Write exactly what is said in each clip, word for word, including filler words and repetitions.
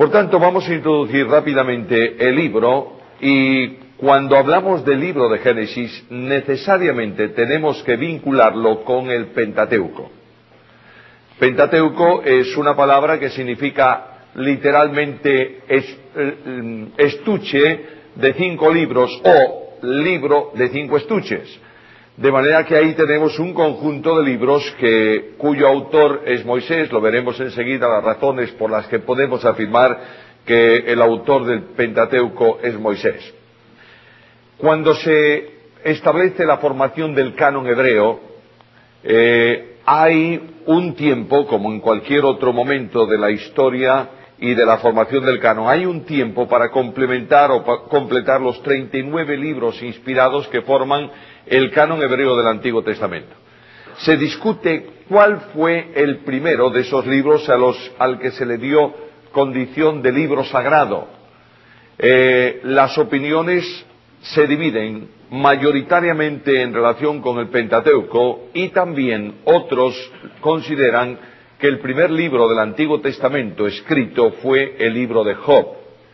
Por tanto, vamos a introducir rápidamente el libro, y cuando hablamos del libro de Génesis, necesariamente tenemos que vincularlo con el Pentateuco. Pentateuco es una palabra que significa literalmente estuche de cinco libros o libro de cinco estuches. De manera que ahí tenemos un conjunto de libros que, cuyo autor es Moisés. Lo veremos enseguida las razones por las que podemos afirmar que el autor del Pentateuco es Moisés. Cuando se establece la formación del canon hebreo, eh, hay un tiempo, como en cualquier otro momento de la historia y de la formación del canon, hay un tiempo para complementar o para completar los treinta y nueve libros inspirados que forman el canon hebreo del Antiguo Testamento. Se discute cuál fue el primero de esos libros a los, al que se le dio condición de libro sagrado. Eh, las opiniones se dividen mayoritariamente en relación con el Pentateuco, y también otros consideran que el primer libro del Antiguo Testamento escrito fue el libro de Job.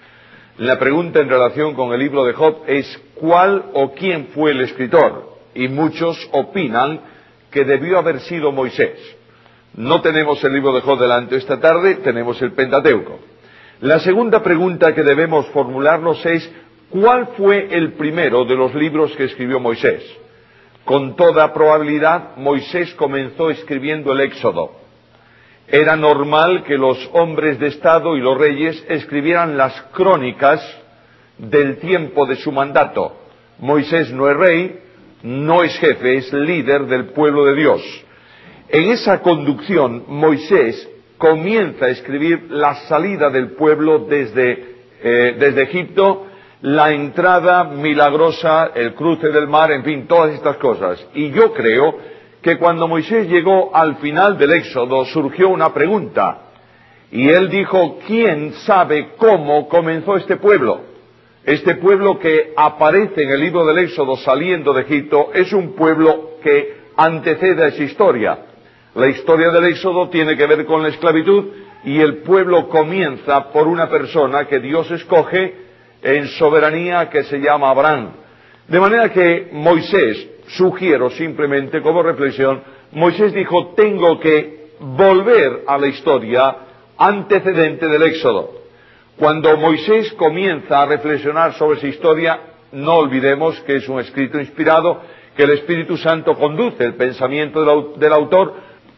La pregunta en relación con el libro de Job es ¿cuál o quién fue el escritor? Y muchos opinan que debió haber sido Moisés. No tenemos el libro de Job delante esta tarde, tenemos el Pentateuco. La segunda pregunta que debemos formularnos es ¿cuál fue el primero de los libros que escribió Moisés? Con toda probabilidad, Moisés comenzó escribiendo el Éxodo. Era normal que los hombres de Estado y los reyes escribieran las crónicas del tiempo de su mandato. Moisés no es rey, no es jefe, es líder del pueblo de Dios. En esa conducción, Moisés comienza a escribir la salida del pueblo desde, eh, desde Egipto, la entrada milagrosa, el cruce del mar, en fin, todas estas cosas. Y yo creo que cuando Moisés llegó al final del Éxodo surgió una pregunta, y él dijo: ¿quién sabe cómo comenzó este pueblo? Este pueblo que aparece en el libro del Éxodo saliendo de Egipto es un pueblo que antecede a esa historia. La historia del Éxodo tiene que ver con la esclavitud, y el pueblo comienza por una persona que Dios escoge en soberanía, que se llama Abraham. De manera que Moisés, sugiero simplemente como reflexión, Moisés dijo: tengo que volver a la historia antecedente del Éxodo. Cuando Moisés comienza a reflexionar sobre esa historia, no olvidemos que es un escrito inspirado, que el Espíritu Santo conduce el pensamiento del, del autor.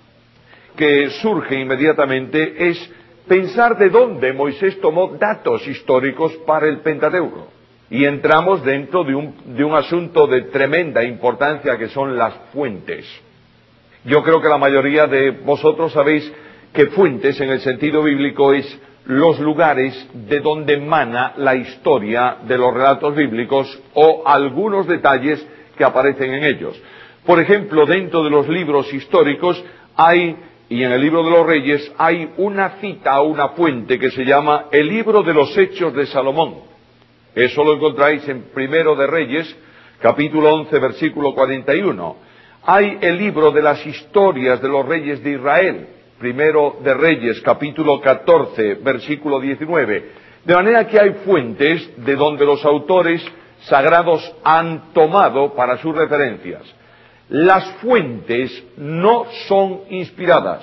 Que surge inmediatamente es pensar de dónde Moisés tomó datos históricos para el Pentateuco. Y entramos dentro de un, de un asunto de tremenda importancia, que son las fuentes. Yo creo que la mayoría de vosotros sabéis que fuentes en el sentido bíblico es los lugares de donde emana la historia de los relatos bíblicos o algunos detalles que aparecen en ellos. Por ejemplo, dentro de los libros históricos hay, y en el libro de los Reyes, hay una cita, una fuente que se llama el libro de los Hechos de Salomón. Eso lo encontráis en Primero de Reyes, capítulo once, versículo cuarenta y uno. Hay el libro de las historias de los reyes de Israel, Primero de Reyes, capítulo catorce, versículo diecinueve. De manera que hay fuentes de donde los autores sagrados han tomado para sus referencias. Las fuentes no son inspiradas.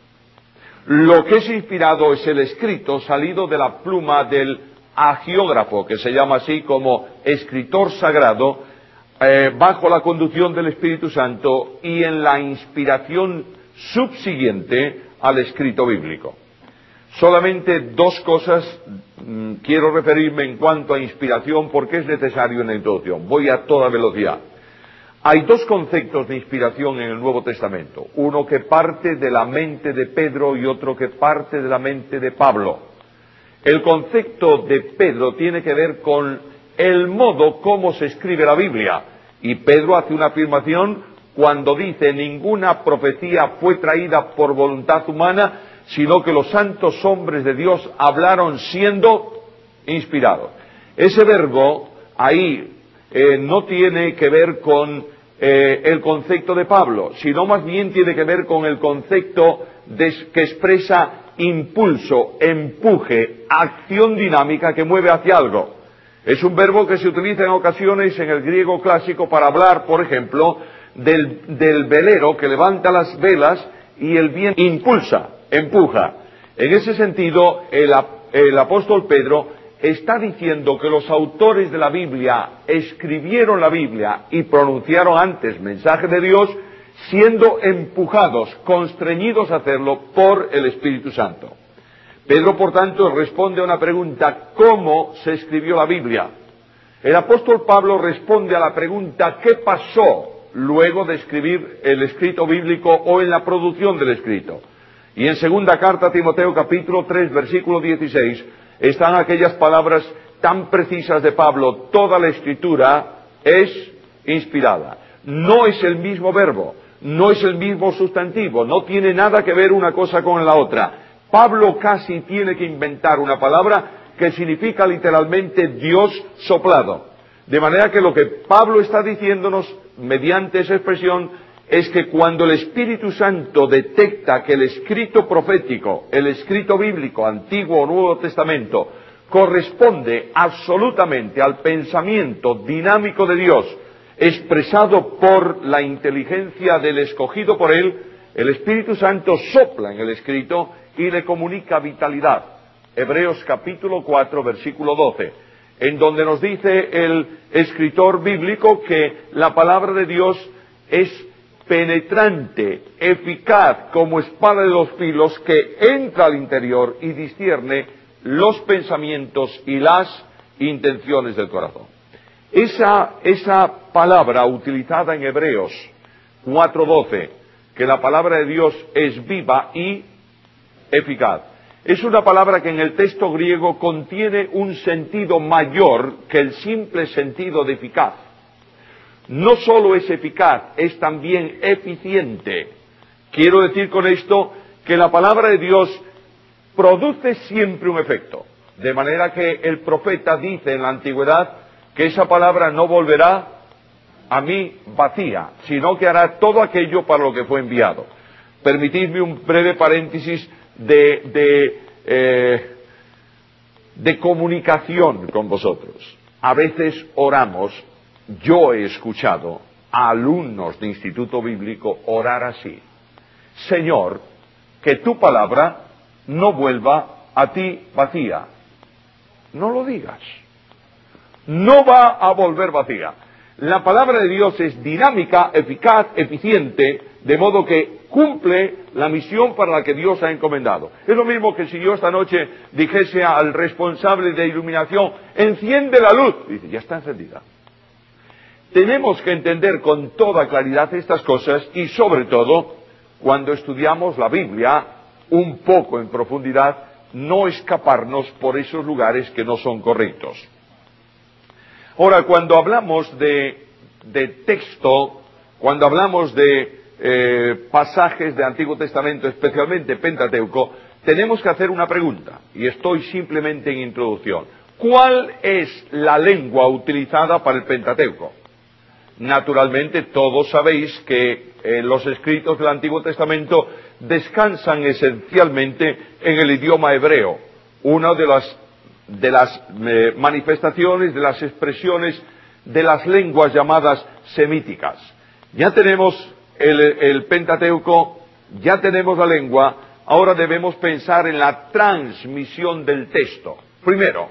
Lo que es inspirado es el escrito salido de la pluma del agiógrafo, que se llama así como escritor sagrado, eh, bajo la conducción del Espíritu Santo y en la inspiración subsiguiente al escrito bíblico. Solamente dos cosas mmm, quiero referirme en cuanto a inspiración, porque es necesario en la introducción. Voy a toda velocidad. Hay dos conceptos de inspiración en el Nuevo Testamento, uno que parte de la mente de Pedro y otro que parte de la mente de Pablo. El concepto de Pedro tiene que ver con el modo como se escribe la Biblia, y Pedro hace una afirmación cuando dice: ninguna profecía fue traída por voluntad humana, sino que los santos hombres de Dios hablaron siendo inspirados. Ese verbo ahí eh, no tiene que ver con eh, el concepto de Pablo, sino más bien tiene que ver con el concepto de, que expresa impulso, empuje, acción dinámica que mueve hacia algo. Es un verbo que se utiliza en ocasiones en el griego clásico para hablar, por ejemplo, del, del velero que levanta las velas y el viento impulsa, empuja. En ese sentido, el, el apóstol Pedro está diciendo que los autores de la Biblia escribieron la Biblia y pronunciaron antes mensaje de Dios, siendo empujados, constreñidos a hacerlo por el Espíritu Santo. Pedro, por tanto, responde a una pregunta: ¿cómo se escribió la Biblia? El apóstol Pablo responde a la pregunta: ¿qué pasó luego de escribir el escrito bíblico o en la producción del escrito? Y en segunda carta a Timoteo, capítulo tres, versículo dieciséis, están aquellas palabras tan precisas de Pablo: toda la escritura es inspirada. No es el mismo verbo, no es el mismo sustantivo, no tiene nada que ver una cosa con la otra. Pablo casi tiene que inventar una palabra que significa literalmente Dios soplado. De manera que lo que Pablo está diciéndonos mediante esa expresión es que cuando el Espíritu Santo detecta que el escrito profético, el escrito bíblico, Antiguo o Nuevo Testamento, corresponde absolutamente al pensamiento dinámico de Dios, expresado por la inteligencia del escogido por Él, el Espíritu Santo sopla en el escrito y le comunica vitalidad. Hebreos capítulo cuatro, versículo doce, en donde nos dice el escritor bíblico que la palabra de Dios es penetrante, eficaz, como espada de dos filos, que entra al interior y discierne los pensamientos y las intenciones del corazón. Esa, esa palabra utilizada en Hebreos cuatro doce, que la palabra de Dios es viva y eficaz, es una palabra que en el texto griego contiene un sentido mayor que el simple sentido de eficaz. No solo es eficaz, es también eficiente. Quiero decir con esto que la palabra de Dios produce siempre un efecto, de manera que el profeta dice en la antigüedad que esa palabra no volverá a mí vacía, sino que hará todo aquello para lo que fue enviado. Permitidme un breve paréntesis de, de, eh, de comunicación con vosotros. A veces oramos, yo he escuchado a alumnos de instituto bíblico orar así: Señor, que tu palabra no vuelva a ti vacía. No lo digas. No va a volver vacía. La palabra de Dios es dinámica, eficaz, eficiente, de modo que cumple la misión para la que Dios ha encomendado. Es lo mismo que si yo esta noche dijese al responsable de iluminación: enciende la luz. Dice, ya está encendida. Tenemos que entender con toda claridad estas cosas y, sobre todo, cuando estudiamos la Biblia un poco en profundidad, no escaparnos por esos lugares que no son correctos. Ahora, cuando hablamos de, de texto, cuando hablamos de eh, pasajes de Antiguo Testamento, especialmente Pentateuco, tenemos que hacer una pregunta, y estoy simplemente en introducción. ¿Cuál es la lengua utilizada para el Pentateuco? Naturalmente, todos sabéis que eh, los escritos del Antiguo Testamento descansan esencialmente en el idioma hebreo, una de las de las eh, manifestaciones, de las expresiones de las lenguas llamadas semíticas. Ya tenemos el, el Pentateuco, ya tenemos la lengua, ahora debemos pensar en la transmisión del texto. Primero,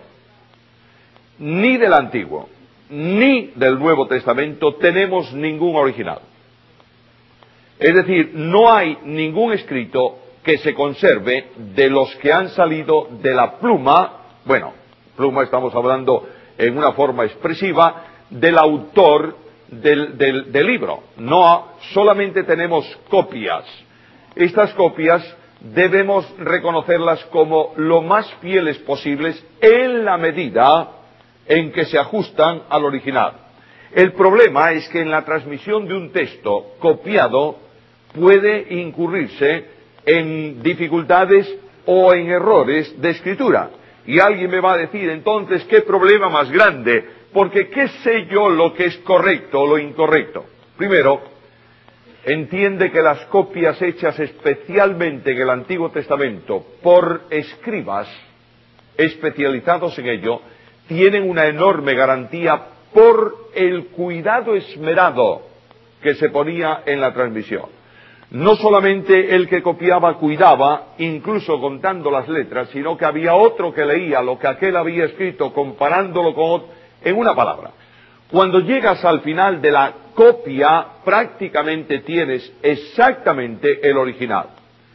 ni del Antiguo ni del Nuevo Testamento tenemos ningún original. Es decir, no hay ningún escrito que se conserve de los que han salido de la pluma. Bueno, pluma estamos hablando en una forma expresiva del autor del, del, del libro. No solamente tenemos copias. Estas copias debemos reconocerlas como lo más fieles posibles en la medida en que se ajustan al original. El problema es que en la transmisión de un texto copiado puede incurrirse en dificultades o en errores de escritura. Y alguien me va a decir, entonces, ¿qué problema más grande? Porque ¿qué sé yo lo que es correcto o lo incorrecto? Primero, entiende que las copias hechas especialmente en el Antiguo Testamento por escribas especializados en ello tienen una enorme garantía por el cuidado esmerado que se ponía en la transmisión. No solamente el que copiaba cuidaba, incluso contando las letras, sino que había otro que leía lo que aquel había escrito, comparándolo con otro, en una palabra. Cuando llegas al final de la copia, prácticamente tienes exactamente el original.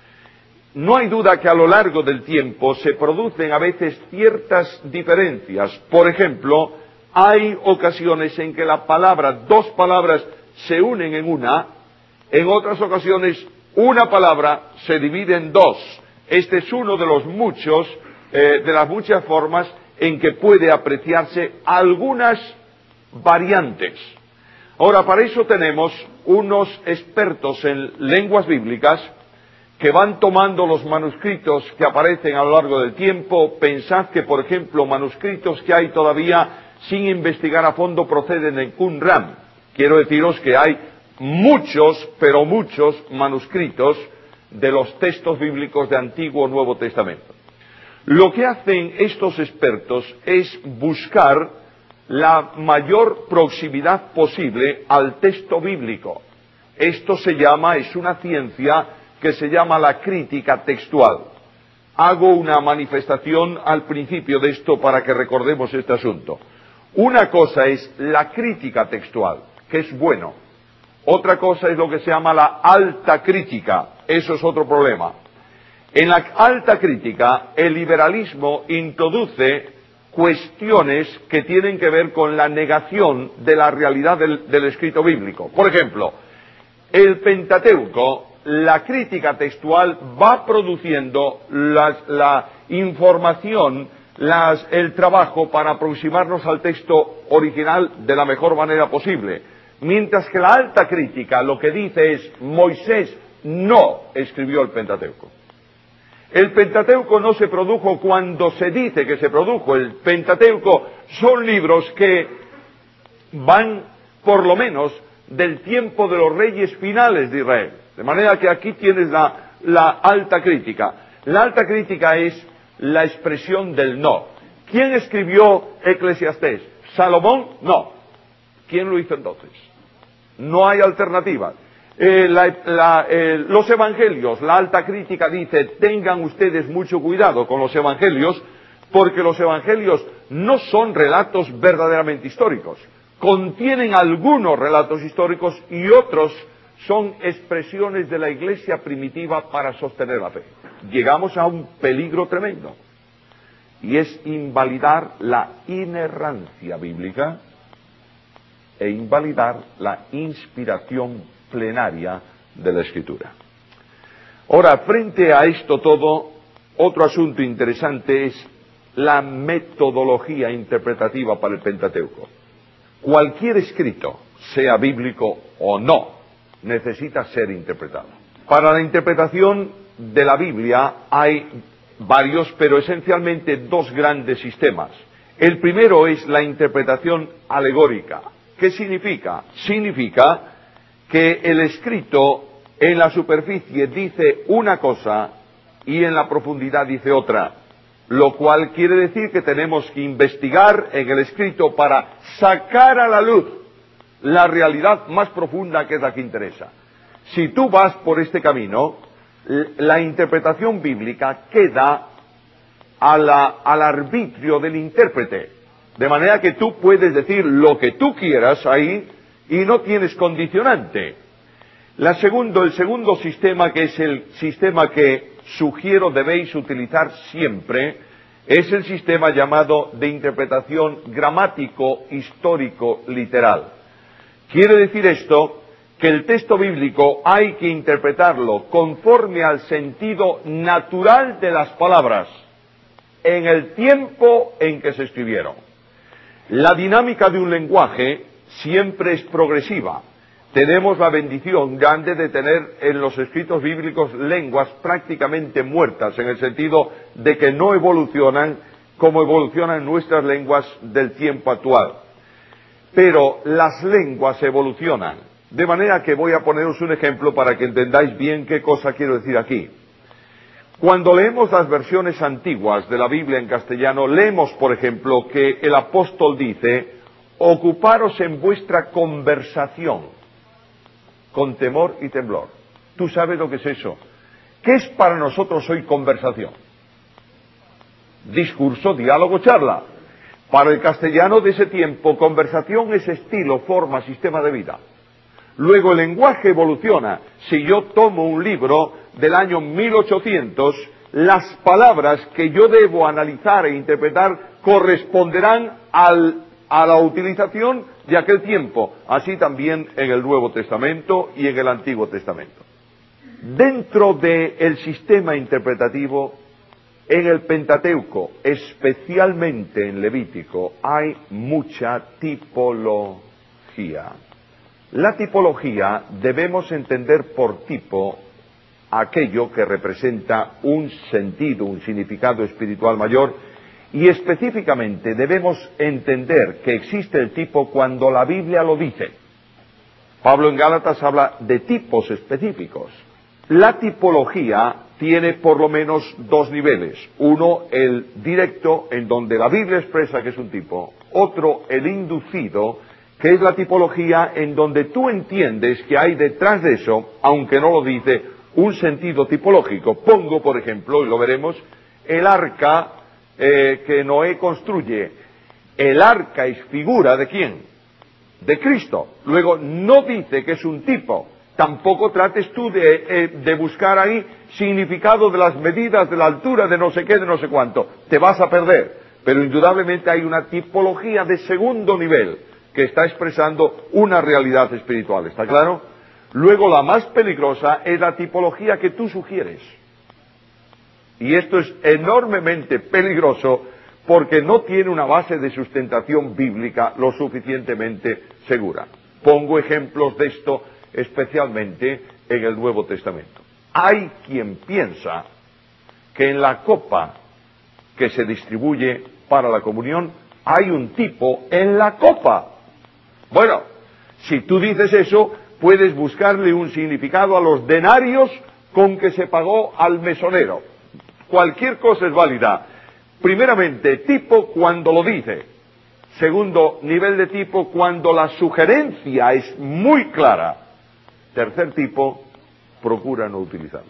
No hay duda que a lo largo del tiempo se producen a veces ciertas diferencias. Por ejemplo, hay ocasiones en que la palabra, dos palabras se unen en una, en otras ocasiones una palabra se divide en dos. Este es uno de los muchos, eh, de las muchas formas en que puede apreciarse algunas variantes. Ahora, para eso tenemos unos expertos en lenguas bíblicas que van tomando los manuscritos que aparecen a lo largo del tiempo. Pensad que, por ejemplo, manuscritos que hay todavía sin investigar a fondo proceden de Qumran. Quiero deciros que hay muchos, pero muchos manuscritos de los textos bíblicos de Antiguo o Nuevo Testamento. Lo que hacen estos expertos es buscar la mayor proximidad posible al texto bíblico. Esto se llama, es una ciencia que se llama la crítica textual. Hago una manifestación al principio de esto para que recordemos este asunto. Una cosa es la crítica textual, que es bueno. Otra cosa es lo que se llama la alta crítica. Eso es otro problema. En la alta crítica, el liberalismo introduce cuestiones que tienen que ver con la negación de la realidad del, del escrito bíblico. Por ejemplo, el Pentateuco, la crítica textual va produciendo las, la información, las, el trabajo para aproximarnos al texto original de la mejor manera posible. Mientras que la alta crítica lo que dice es, Moisés no escribió el Pentateuco. El Pentateuco no se produjo cuando se dice que se produjo. El Pentateuco son libros que van, por lo menos, del tiempo de los reyes finales de Israel. De manera que aquí tienes la, la alta crítica. La alta crítica es la expresión del no. ¿Quién escribió Eclesiastés? ¿Salomón? No. ¿Quién lo hizo entonces? No hay alternativa. Eh, la, la, eh, los evangelios, la alta crítica dice, tengan ustedes mucho cuidado con los evangelios, porque los evangelios no son relatos verdaderamente históricos. Contienen algunos relatos históricos y otros son expresiones de la iglesia primitiva para sostener la fe. Llegamos a un peligro tremendo, y es invalidar la inerrancia bíblica e invalidar la inspiración plenaria de la Escritura. Ahora, frente a esto todo, otro asunto interesante es la metodología interpretativa para el Pentateuco. Cualquier escrito, sea bíblico o no, necesita ser interpretado. Para la interpretación de la Biblia hay varios, pero esencialmente dos grandes sistemas. El primero es la interpretación alegórica. ¿Qué significa? Significa que el escrito en la superficie dice una cosa y en la profundidad dice otra, lo cual quiere decir que tenemos que investigar en el escrito para sacar a la luz la realidad más profunda, que es la que interesa. Si tú vas por este camino, la interpretación bíblica queda a la, al arbitrio del intérprete, de manera que tú puedes decir lo que tú quieras ahí y no tienes condicionante. La segundo, el segundo sistema, que es el sistema que sugiero debéis utilizar siempre, es el sistema llamado de interpretación gramático, histórico, literal. Quiere decir esto que el texto bíblico hay que interpretarlo conforme al sentido natural de las palabras, en el tiempo en que se escribieron. La dinámica de un lenguaje siempre es progresiva. Tenemos la bendición grande de tener en los escritos bíblicos lenguas prácticamente muertas, en el sentido de que no evolucionan como evolucionan nuestras lenguas del tiempo actual. Pero las lenguas evolucionan. De manera que voy a poneros un ejemplo para que entendáis bien qué cosa quiero decir aquí. Cuando leemos las versiones antiguas de la Biblia en castellano, leemos, por ejemplo, que el apóstol dice: ocuparos en vuestra conversación con temor y temblor. ¿Tú sabes lo que es eso? ¿Qué es para nosotros hoy conversación? Discurso, diálogo, charla. Para el castellano de ese tiempo, conversación es estilo, forma, sistema de vida. Luego el lenguaje evoluciona. Si yo tomo un libro del año mil ochocientos, las palabras que yo debo analizar e interpretar corresponderán al, a la utilización de aquel tiempo. Así también en el Nuevo Testamento y en el Antiguo Testamento. Dentro del sistema interpretativo, en el Pentateuco, especialmente en Levítico, hay mucha tipología. La tipología debemos entender por tipo aquello que representa un sentido, un significado espiritual mayor, y específicamente debemos entender que existe el tipo cuando la Biblia lo dice. Pablo en Gálatas habla de tipos específicos. La tipología tiene por lo menos dos niveles. Uno, el directo, en donde la Biblia expresa que es un tipo. Otro, el inducido, que es la tipología en donde tú entiendes que hay detrás de eso, aunque no lo dice, un sentido tipológico. Pongo, por ejemplo, y lo veremos, el arca eh, que Noé construye. El arca es figura ¿de quién? De Cristo. Luego, no dice que es un tipo. Tampoco trates tú de, eh, de buscar ahí significado de las medidas, de la altura, de no sé qué, de no sé cuánto. Te vas a perder. Pero indudablemente hay una tipología de segundo nivel que está expresando una realidad espiritual. ¿Está claro? Luego la más peligrosa es la tipología que tú sugieres. Y esto es enormemente peligroso porque no tiene una base de sustentación bíblica lo suficientemente segura. Pongo ejemplos de esto especialmente en el Nuevo Testamento. Hay quien piensa que en la copa que se distribuye para la comunión hay un tipo en la copa. Bueno, si tú dices eso, puedes buscarle un significado a los denarios con que se pagó al mesonero. Cualquier cosa es válida. Primeramente, tipo cuando lo dice. Segundo, nivel de tipo cuando la sugerencia es muy clara. Tercer tipo, procura no utilizarla.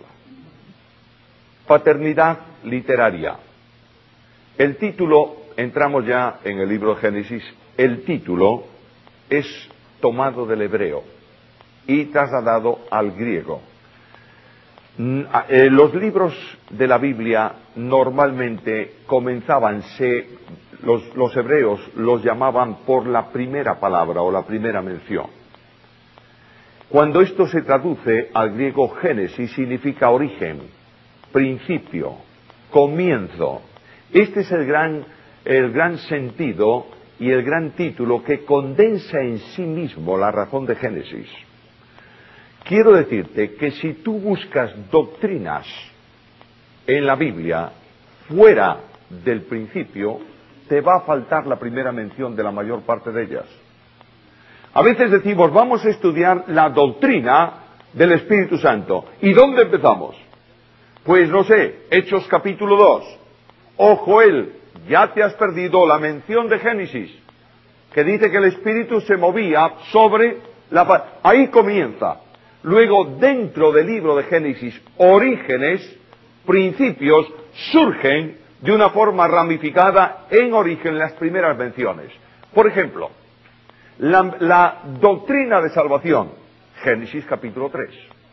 Paternidad literaria. El título, entramos ya en el libro de Génesis, el título es tomado del hebreo y trasladado al griego. Los libros de la Biblia normalmente comenzaban, se, los, los hebreos los llamaban por la primera palabra o la primera mención. Cuando esto se traduce al griego Génesis significa origen, principio, comienzo. Este es el gran, el gran sentido y el gran título que condensa en sí mismo la razón de Génesis. Quiero decirte que si tú buscas doctrinas en la Biblia fuera del principio, te va a faltar la primera mención de la mayor parte de ellas. A veces decimos, vamos a estudiar la doctrina del Espíritu Santo. ¿Y dónde empezamos? Pues no sé, Hechos capítulo dos. Oh Joel, ya te has perdido la mención de Génesis, que dice que el Espíritu se movía sobre la... Ahí comienza. Luego, dentro del libro de Génesis, orígenes, principios, surgen de una forma ramificada en origen las primeras menciones. Por ejemplo, la, la doctrina de salvación, Génesis capítulo tres.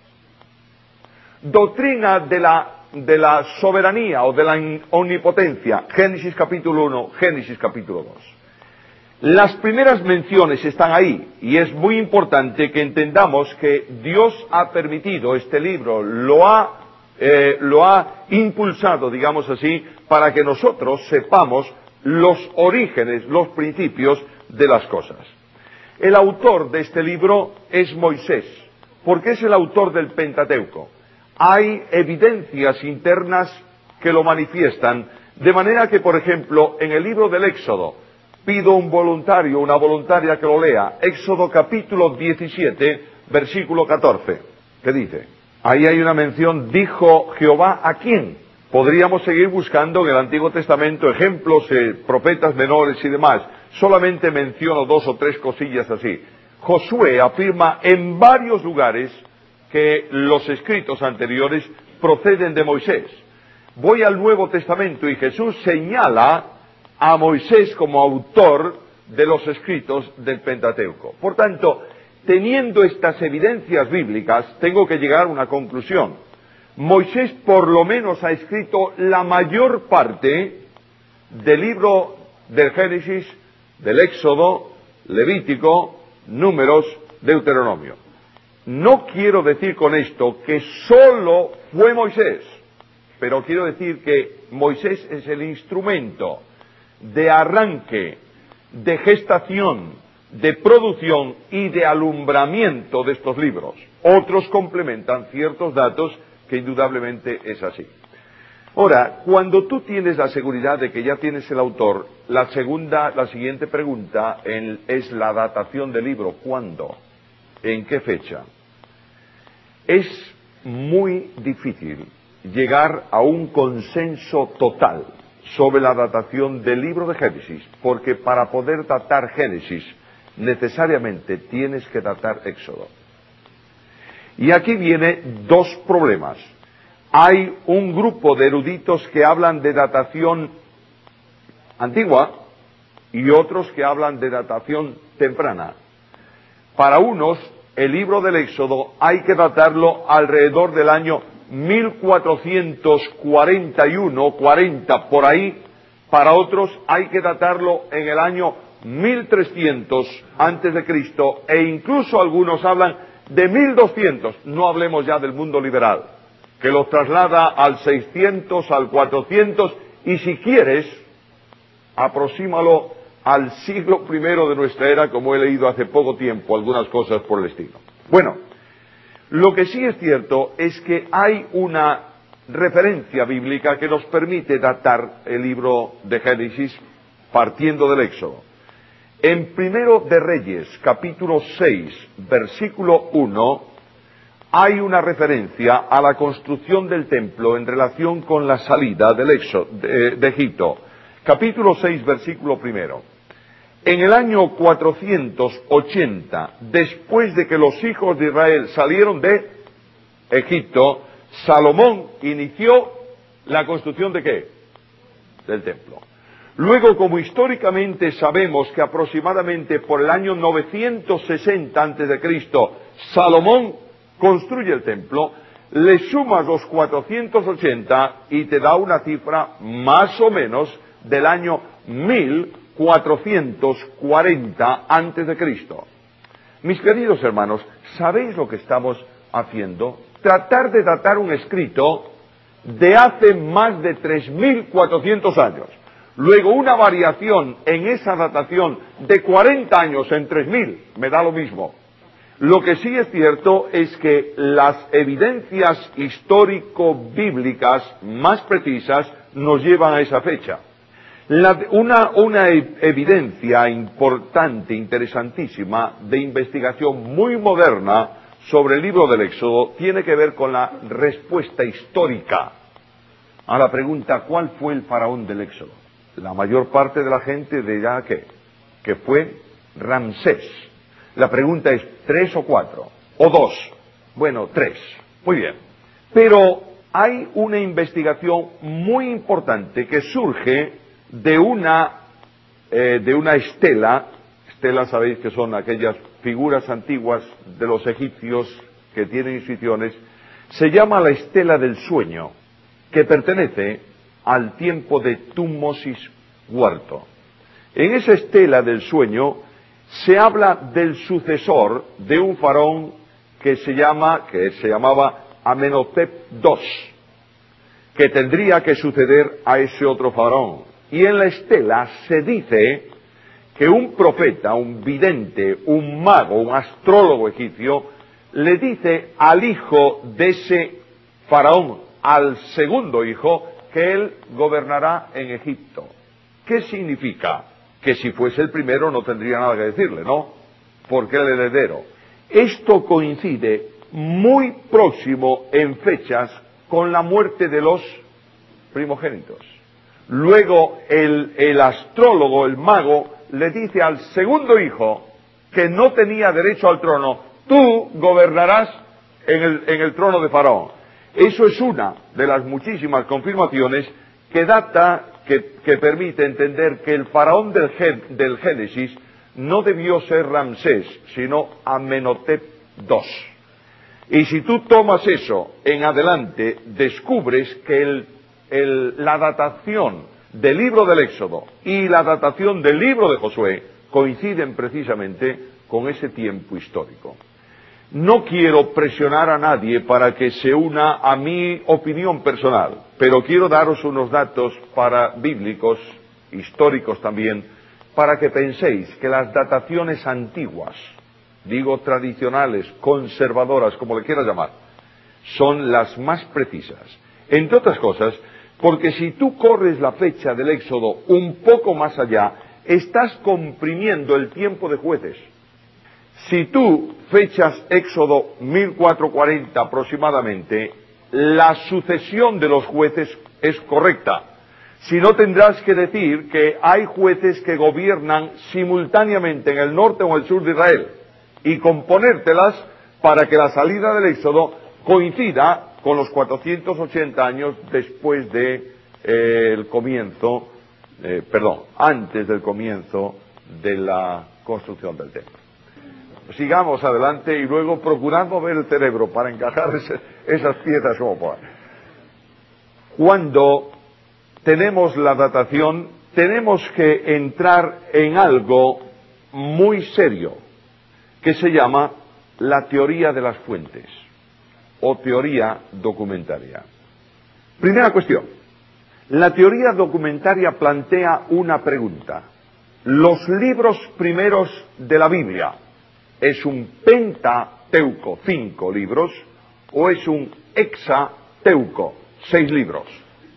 Doctrina de la, de la soberanía o de la omnipotencia, Génesis capítulo uno, Génesis capítulo dos. Las primeras menciones están ahí y es muy importante que entendamos que Dios ha permitido este libro, lo ha, eh, lo ha impulsado, digamos así, para que nosotros sepamos los orígenes, los principios de las cosas. El autor de este libro es Moisés, porque es el autor del Pentateuco. Hay evidencias internas que lo manifiestan, de manera que, por ejemplo, en el libro del Éxodo, pido un voluntario, una voluntaria que lo lea, Éxodo capítulo diecisiete, versículo catorce. ¿Qué dice? Ahí hay una mención, dijo Jehová, ¿a quién? Podríamos seguir buscando en el Antiguo Testamento ejemplos, eh, profetas menores y demás. Solamente menciono dos o tres cosillas así. Josué afirma en varios lugares que los escritos anteriores proceden de Moisés. Voy al Nuevo Testamento y Jesús señala a Moisés como autor de los escritos del Pentateuco. Por tanto, teniendo estas evidencias bíblicas, tengo que llegar a una conclusión. Moisés por lo menos ha escrito la mayor parte del libro del Génesis, del Éxodo, Levítico, Números, Deuteronomio. No quiero decir con esto que solo fue Moisés, pero quiero decir que Moisés es el instrumento de arranque, de gestación, de producción y de alumbramiento de estos libros. Otros complementan ciertos datos que indudablemente es así. Ahora, cuando tú tienes la seguridad de que ya tienes el autor, la segunda, la siguiente pregunta en, es la datación del libro. ¿Cuándo? ¿En qué fecha? Es muy difícil llegar a un consenso total sobre la datación del libro de Génesis, porque para poder datar Génesis necesariamente tienes que datar Éxodo. Y aquí vienen dos problemas. Hay un grupo de eruditos que hablan de datación antigua y otros que hablan de datación temprana. Para unos, el libro del Éxodo hay que datarlo alrededor del año mil cuatrocientos cuarenta y uno, cuarenta, por ahí. Para otros hay que datarlo en el año mil trescientos antes de Cristo, e incluso algunos hablan de mil doscientos. No hablemos ya del mundo liberal, que lo traslada al seiscientos, al cuatrocientos, y si quieres, aproxímalo al siglo primero de nuestra era, como he leído hace poco tiempo, algunas cosas por el estilo. Bueno, lo que sí es cierto es que hay una referencia bíblica que nos permite datar el libro de Génesis partiendo del Éxodo. En Primero de Reyes, capítulo seis, versículo uno, hay una referencia a la construcción del templo en relación con la salida del Éxodo, de, de Egipto. Capítulo seis, versículo primero. En el año cuatrocientos ochenta, después de que los hijos de Israel salieron de Egipto, Salomón inició la construcción ¿de qué? Del templo. Luego, como históricamente sabemos que aproximadamente por el año novecientos sesenta antes de Cristo, Salomón construye el templo, le sumas los cuatrocientos ochenta y te da una cifra más o menos del año mil cuatrocientos cuarenta antes de Cristo. Mis queridos hermanos, ¿sabéis lo que estamos haciendo? Tratar de datar un escrito de hace más de tres mil cuatrocientos años. Luego una variación en esa datación de cuarenta años en tres mil, me da lo mismo. Lo que sí es cierto es que las evidencias histórico-bíblicas más precisas nos llevan a esa fecha. La, una, una evidencia importante, interesantísima, de investigación muy moderna sobre el libro del Éxodo tiene que ver con la respuesta histórica a la pregunta ¿cuál fue el faraón del Éxodo? La mayor parte de la gente dirá que, que fue Ramsés. La pregunta es ¿tres o cuatro? ¿O dos? Bueno, tres. Muy bien. Pero hay una investigación muy importante que surge de una, eh, de una estela. Estelas, sabéis que son aquellas figuras antiguas de los egipcios que tienen inscripciones. Se llama la estela del sueño, que pertenece al tiempo de Tutmosis cuarto. En esa estela del sueño se habla del sucesor de un faraón que se llama, que se llamaba Amenhotep segundo, que tendría que suceder a ese otro faraón. Y en la estela se dice que un profeta, un vidente, un mago, un astrólogo egipcio, le dice al hijo de ese faraón, al segundo hijo, que él gobernará en Egipto. ¿Qué significa? Que si fuese el primero no tendría nada que decirle, ¿no? Porque el heredero. Esto coincide muy próximo en fechas con la muerte de los primogénitos. Luego el, el astrólogo, el mago, le dice al segundo hijo, que no tenía derecho al trono, tú gobernarás en el, en el trono de Faraón. Eso es una de las muchísimas confirmaciones que data, que, que permite entender que el faraón del, del Génesis no debió ser Ramsés, sino Amenhotep segundo. Y si tú tomas eso en adelante, descubres que el, el, la datación del libro del Éxodo y la datación del libro de Josué coinciden precisamente con ese tiempo histórico. No quiero presionar a nadie para que se una a mi opinión personal, pero quiero daros unos datos para bíblicos, históricos también, para que penséis que las dataciones antiguas, digo tradicionales, conservadoras, como le quieras llamar, son las más precisas. Entre otras cosas, porque si tú corres la fecha del Éxodo un poco más allá, estás comprimiendo el tiempo de Jueces. Si tú fechas Éxodo mil cuatrocientos cuarenta aproximadamente, la sucesión de los jueces es correcta. Si no, tendrás que decir que hay jueces que gobiernan simultáneamente en el norte o el sur de Israel y componértelas para que la salida del Éxodo coincida con los cuatrocientos ochenta años después de eh, el comienzo, eh, perdón, antes del comienzo de la construcción del templo. Sigamos adelante y luego procurad mover el cerebro para encajar ese, esas piezas como puedan. Cuando tenemos la datación, tenemos que entrar en algo muy serio, que se llama la teoría de las fuentes, o teoría documentaria. Primera cuestión, la teoría documentaria plantea una pregunta. ¿Los libros primeros de la Biblia es un Pentateuco, cinco libros, o es un Hexateuco, seis libros?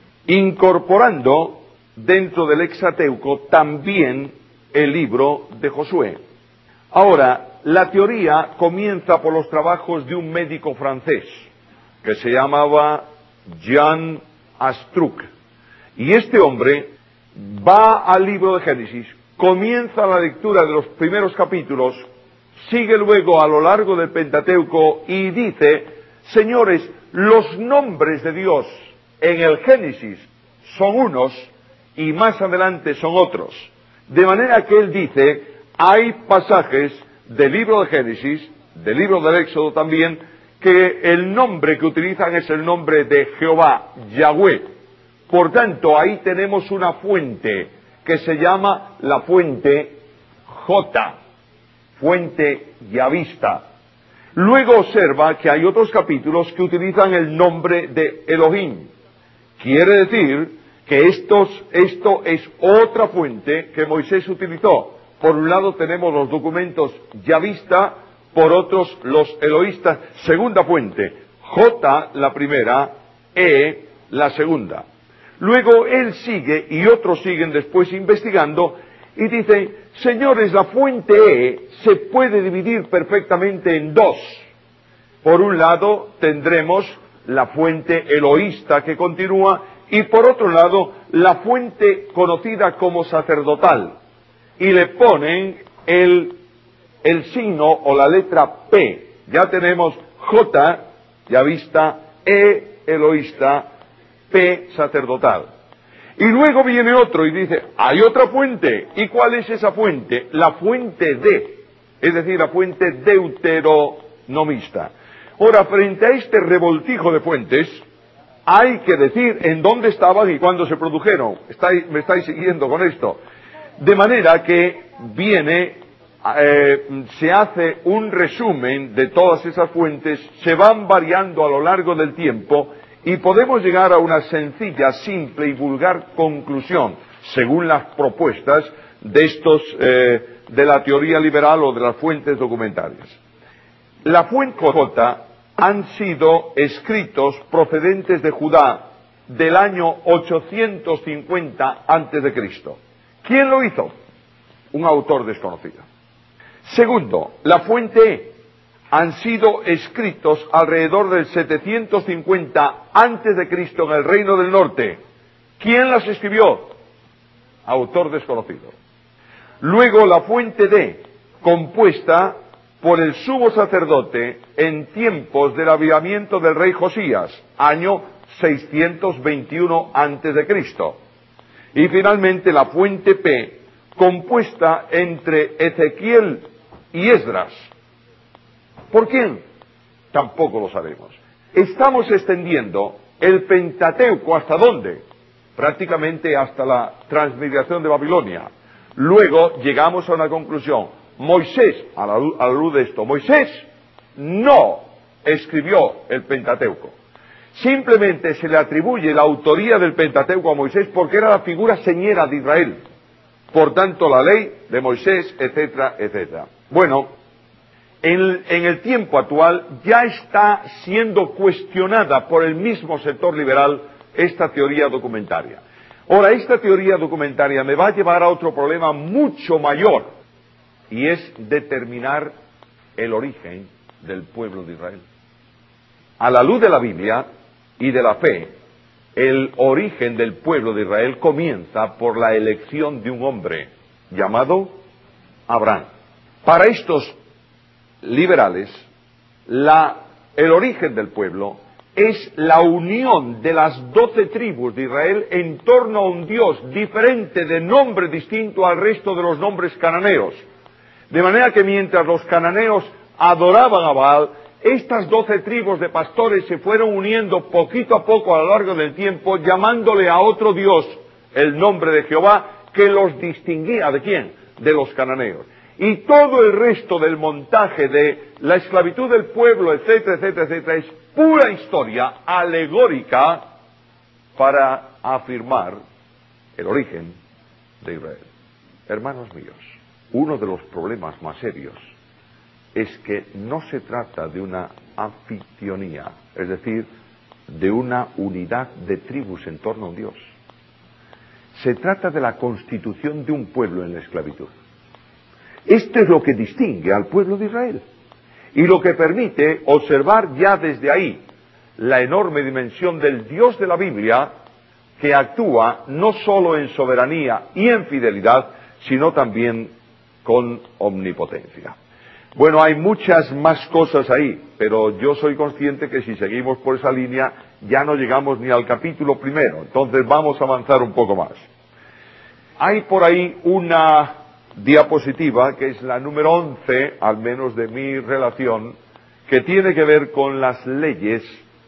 Incorporando dentro del Hexateuco también el libro de Josué. Ahora, la teoría comienza por los trabajos de un médico francés que se llamaba Jean Astruc. Y este hombre va al libro de Génesis, comienza la lectura de los primeros capítulos, sigue luego a lo largo del Pentateuco y dice, señores, los nombres de Dios en el Génesis son unos y más adelante son otros. De manera que él dice, hay pasajes del libro de Génesis, del libro del Éxodo también, que el nombre que utilizan es el nombre de Jehová, Yahweh. Por tanto, ahí tenemos una fuente que se llama la fuente J, fuente yavista. Luego observa que hay otros capítulos que utilizan el nombre de Elohim. Quiere decir que estos, esto es otra fuente que Moisés utilizó. Por un lado tenemos los documentos yavista, por otros los eloístas. Segunda fuente, J la primera, E la segunda. Luego él sigue y otros siguen después investigando y dicen, señores, la fuente E se puede dividir perfectamente en dos. Por un lado tendremos la fuente eloísta que continúa y por otro lado la fuente conocida como sacerdotal. Y le ponen el, el signo o la letra P. Ya tenemos J, yavista, E, eloísta, P, sacerdotal. Y luego viene otro y dice, hay otra fuente. ¿Y cuál es esa fuente? La fuente D, es decir, la fuente deuteronomista. Ahora, frente a este revoltijo de fuentes, hay que decir en dónde estaban y cuándo se produjeron. ¿Estáis, me estáis siguiendo con esto? De manera que viene, eh, se hace un resumen de todas esas fuentes, se van variando a lo largo del tiempo y podemos llegar a una sencilla, simple y vulgar conclusión, según las propuestas de estos, eh, de la teoría liberal o de las fuentes documentarias. La fuente J han sido escritos procedentes de Judá del año ochocientos cincuenta antes de Cristo. ¿Quién lo hizo? Un autor desconocido. Segundo, la fuente E. han sido escritos alrededor del setecientos cincuenta antes de Cristo en el Reino del Norte. ¿Quién las escribió? Autor desconocido. Luego la fuente D, compuesta por el sumo sacerdote en tiempos del avivamiento del rey Josías, año seiscientos veintiuno antes de Cristo. Y finalmente la fuente P, compuesta entre Ezequiel y Esdras. ¿Por quién? Tampoco lo sabemos. Estamos extendiendo el Pentateuco ¿hasta dónde? Prácticamente hasta la transmigración de Babilonia. Luego llegamos a una conclusión. Moisés, a la luz, a la luz de esto, Moisés no escribió el Pentateuco. Simplemente se le atribuye la autoría del Pentateuco a Moisés porque era la figura señera de Israel. Por tanto, la ley de Moisés, etcétera, etcétera. Bueno, en, en el tiempo actual ya está siendo cuestionada por el mismo sector liberal esta teoría documentaria. Ahora, esta teoría documentaria me va a llevar a otro problema mucho mayor, y es determinar el origen del pueblo de Israel. A la luz de la Biblia y de la fe, el origen del pueblo de Israel comienza por la elección de un hombre llamado Abraham. Para estos liberales, la, el origen del pueblo es la unión de las doce tribus de Israel en torno a un Dios diferente, de nombre distinto al resto de los nombres cananeos. De manera que mientras los cananeos adoraban a Baal, estas doce tribus de pastores se fueron uniendo poquito a poco a lo largo del tiempo, llamándole a otro Dios el nombre de Jehová, que los distinguía ¿de quién? De los cananeos. Y todo el resto del montaje de la esclavitud del pueblo, etcétera, etcétera, etcétera, es pura historia alegórica para afirmar el origen de Israel. Hermanos míos, uno de los problemas más serios es que no se trata de una anfitrionía, es decir, de una unidad de tribus en torno a un Dios. Se trata de la constitución de un pueblo en la esclavitud. Esto es lo que distingue al pueblo de Israel y lo que permite observar ya desde ahí la enorme dimensión del Dios de la Biblia, que actúa no solo en soberanía y en fidelidad, sino también con omnipotencia. Bueno, hay muchas más cosas ahí, pero yo soy consciente que si seguimos por esa línea ya no llegamos ni al capítulo primero, entonces vamos a avanzar un poco más. Hay por ahí una diapositiva, que es la número once, al menos de mi relación, que tiene que ver con las leyes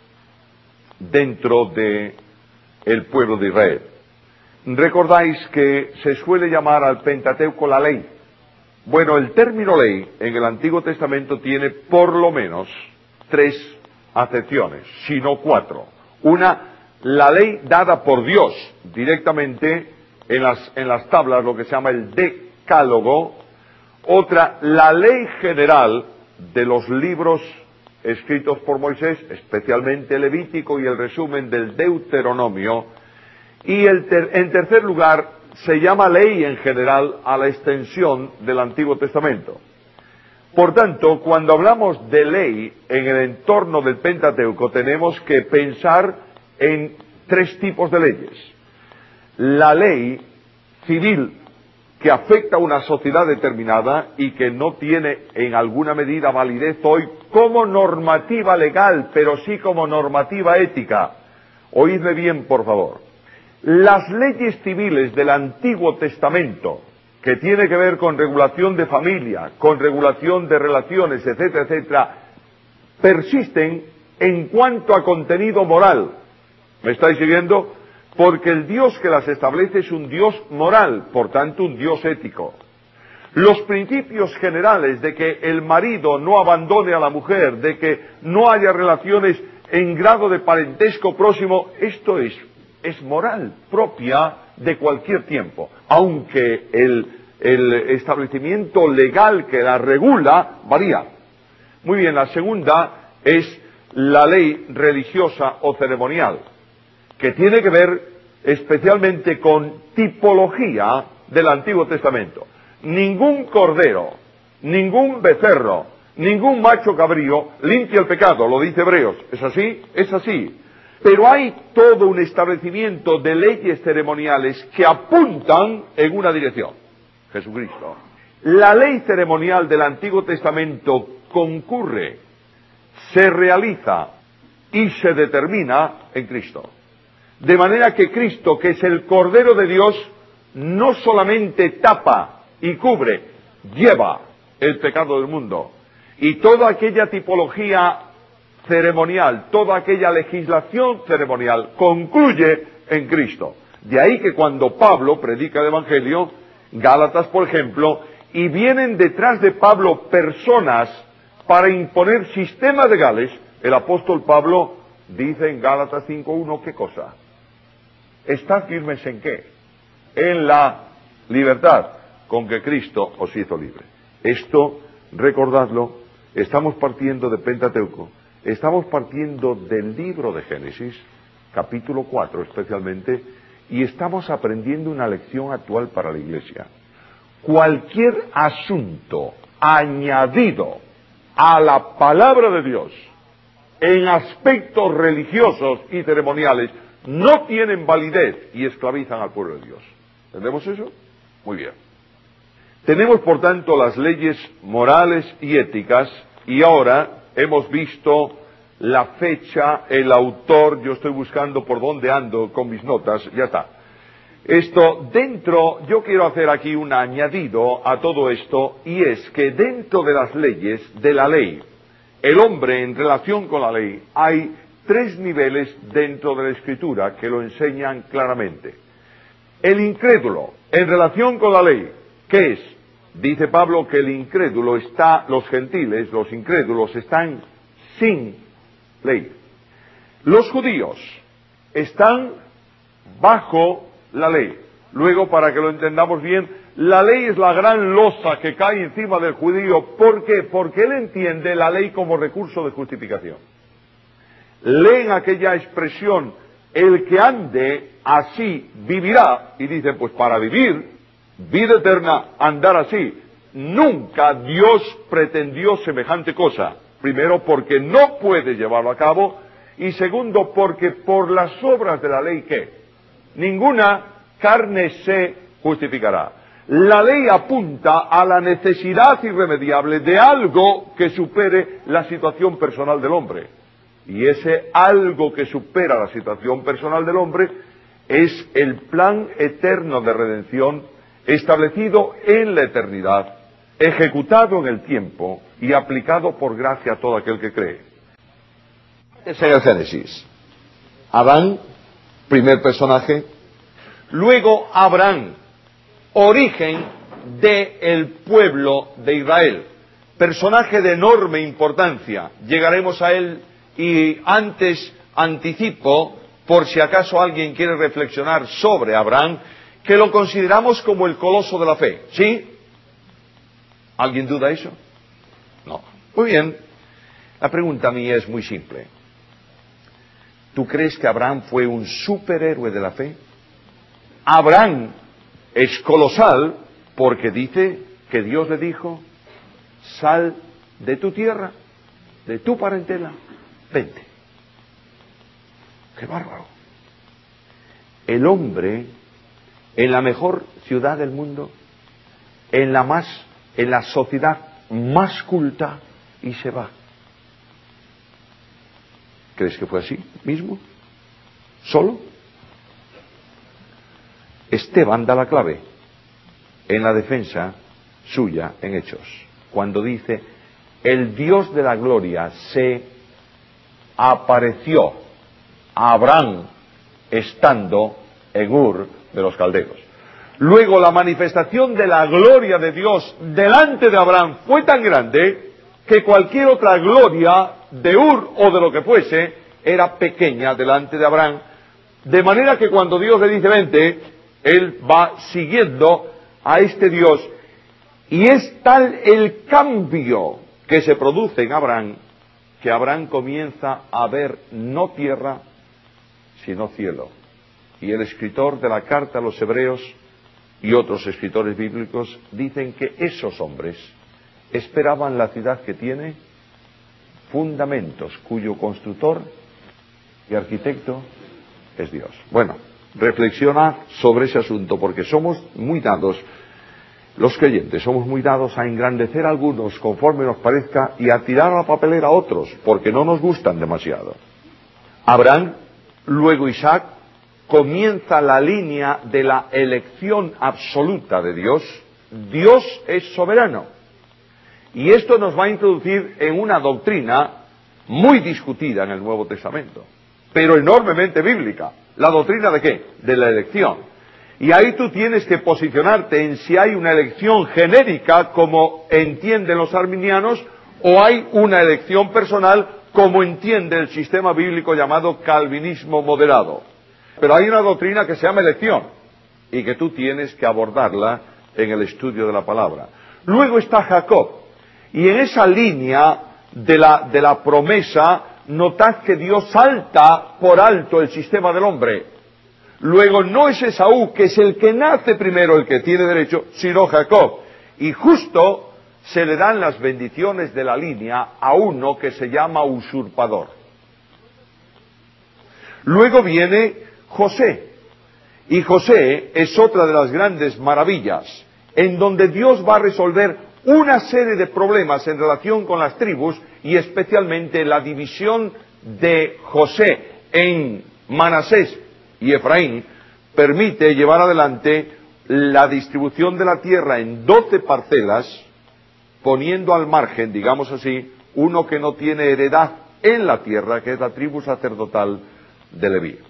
dentro de el pueblo de Israel. Recordáis que se suele llamar al Pentateuco la ley. Bueno, el término ley en el Antiguo Testamento tiene por lo menos tres acepciones, si no cuatro. Una, la ley dada por Dios directamente en las, en las tablas, lo que se llama el Decálogo. Otra, la ley general de los libros escritos por Moisés, especialmente el Levítico y el resumen del Deuteronomio. Y el ter, en tercer lugar, se llama ley en general a la extensión del Antiguo Testamento. Por tanto, cuando hablamos de ley en el entorno del Pentateuco, tenemos que pensar en tres tipos de leyes. La ley civil, que afecta a una sociedad determinada y que no tiene en alguna medida validez hoy como normativa legal, pero sí como normativa ética. Oídme bien, por favor. Las leyes civiles del Antiguo Testamento, que tiene que ver con regulación de familia, con regulación de relaciones, etcétera, etcétera, persisten en cuanto a contenido moral. ¿Me estáis siguiendo? Porque el Dios que las establece es un Dios moral, por tanto un Dios ético. Los principios generales de que el marido no abandone a la mujer, de que no haya relaciones en grado de parentesco próximo, esto es es moral propia de cualquier tiempo, aunque el, el establecimiento legal que la regula varía. Muy bien, la segunda es la ley religiosa o ceremonial, que tiene que ver especialmente con tipología del Antiguo Testamento. Ningún cordero, ningún becerro, Ningún macho cabrío limpia el pecado, lo dice Hebreos. ¿Es así? Es así. Pero hay todo un establecimiento de leyes ceremoniales que apuntan en una dirección: Jesucristo. La ley ceremonial del Antiguo Testamento concurre, se realiza y se determina en Cristo. De manera que Cristo, que es el Cordero de Dios, no solamente tapa y cubre, lleva el pecado del mundo. Y toda aquella tipología ceremonial, toda aquella legislación ceremonial concluye en Cristo. De ahí que cuando Pablo predica el Evangelio, Gálatas por ejemplo, y vienen detrás de Pablo personas para imponer sistemas legales, el apóstol Pablo dice en Gálatas cinco uno, ¿qué cosa? ¿Estad firmes en qué? En la libertad con que Cristo os hizo libre. Esto, recordadlo, estamos partiendo de Pentateuco, estamos partiendo del libro de Génesis, capítulo cuatro especialmente, y estamos aprendiendo una lección actual para la Iglesia. Cualquier asunto añadido a la palabra de Dios en aspectos religiosos y ceremoniales no tienen validez y esclavizan al pueblo de Dios. ¿Entendemos eso? Muy bien. Tenemos por tanto las leyes morales y éticas, y ahora hemos visto la fecha, el autor. Yo estoy buscando por dónde ando con mis notas, ya está. Esto dentro, yo quiero hacer aquí un añadido a todo esto, y es que dentro de las leyes, de la ley, el hombre en relación con la ley, hay tres niveles dentro de la Escritura que lo enseñan claramente. El incrédulo, en relación con la ley, ¿qué es? Dice Pablo que el incrédulo está, los gentiles, los incrédulos, están sin ley. Los judíos están bajo la ley. Luego, para que lo entendamos bien, la ley es la gran losa que cae encima del judío. ¿Por qué? Porque él entiende la ley como recurso de justificación. Leen aquella expresión, el que ande así vivirá, y dicen, pues para vivir, vida eterna, andar así. Nunca Dios pretendió semejante cosa. Primero, porque no puede llevarlo a cabo, y segundo, porque por las obras de la ley, ¿qué? Ninguna carne se justificará. La ley apunta a la necesidad irremediable de algo que supere la situación personal del hombre. Y ese algo que supera la situación personal del hombre es el plan eterno de redención establecido en la eternidad, ejecutado en el tiempo y aplicado por gracia a todo aquel que cree. Ese es el Génesis. Adán, primer personaje. Luego Abraham, origen del pueblo de Israel. Personaje de enorme importancia. Llegaremos a él, y antes anticipo, por si acaso alguien quiere reflexionar sobre Abraham, que lo consideramos como el coloso de la fe. ¿Sí? ¿Alguien duda eso? No. Muy bien. La pregunta mía es muy simple. ¿Tú crees que Abraham fue un superhéroe de la fe? Abraham es colosal porque dice que Dios le dijo, sal de tu tierra, de tu parentela, vente. ¡Qué bárbaro! El hombre en la mejor ciudad del mundo, en la más, en la sociedad más culta, y se va. ¿Crees que fue así mismo? ¿Solo? Esteban da la clave en la defensa suya en Hechos, cuando dice, el Dios de la gloria se apareció a Abraham estando en Ur de los Caldeos. Luego la manifestación de la gloria de Dios delante de Abraham fue tan grande que cualquier otra gloria de Ur o de lo que fuese era pequeña delante de Abraham, de manera que cuando Dios le dice vente, él va siguiendo a este Dios, y es tal el cambio que se produce en Abraham que Abraham comienza a ver no tierra sino cielo. Y el escritor de la carta a los Hebreos y otros escritores bíblicos dicen que esos hombres esperaban la ciudad que tiene fundamentos, cuyo constructor y arquitecto es Dios. Bueno, reflexionad sobre ese asunto, porque somos muy dados, los creyentes, somos muy dados a engrandecer a algunos conforme nos parezca y a tirar a la papelera a otros, porque no nos gustan demasiado. Abraham, luego Isaac, comienza la línea de la elección absoluta de Dios. Dios es soberano. Y esto nos va a introducir en una doctrina muy discutida en el Nuevo Testamento, pero enormemente bíblica. ¿La doctrina de qué? De la elección. Y ahí tú tienes que posicionarte en si hay una elección genérica, como entienden los arminianos, o hay una elección personal, como entiende el sistema bíblico llamado calvinismo moderado. Pero hay una doctrina que se llama elección, y que tú tienes que abordarla en el estudio de la palabra. Luego está Jacob, y en esa línea de la, de la promesa, notad que Dios salta por alto el sistema del hombre. Luego no es Esaú, que es el que nace primero, el que tiene derecho, sino Jacob. Y justo se le dan las bendiciones de la línea a uno que se llama usurpador. Luego viene José. Y José es otra de las grandes maravillas, en donde Dios va a resolver una serie de problemas en relación con las tribus, y especialmente la división de José en Manasés y Efraín permite llevar adelante la distribución de la tierra en doce parcelas, poniendo al margen, digamos así, uno que no tiene heredad en la tierra, que es la tribu sacerdotal de Leví.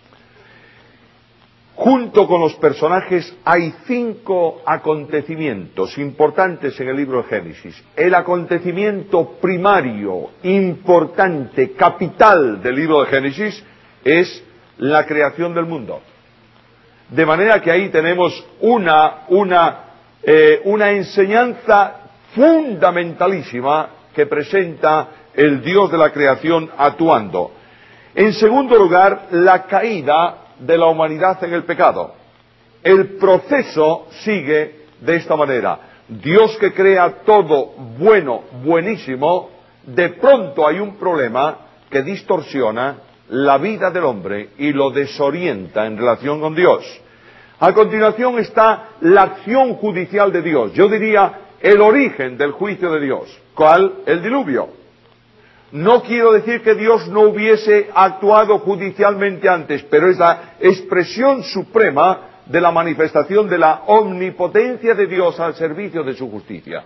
Junto con los personajes hay cinco acontecimientos importantes en el libro de Génesis. El acontecimiento primario, importante, capital del libro de Génesis es la creación del mundo. De manera que ahí tenemos una, una, eh, una enseñanza fundamentalísima que presenta el Dios de la creación actuando. En segundo lugar, la caída de la humanidad en el pecado. El proceso sigue de esta manera. Dios, que crea todo bueno, buenísimo, de pronto hay un problema que distorsiona la vida del hombre y lo desorienta en relación con Dios. A continuación está la acción judicial de Dios. Yo diría el origen del juicio de Dios. ¿Cuál? El diluvio. No quiero decir que Dios no hubiese actuado judicialmente antes, pero es la expresión suprema de la manifestación de la omnipotencia de Dios al servicio de su justicia.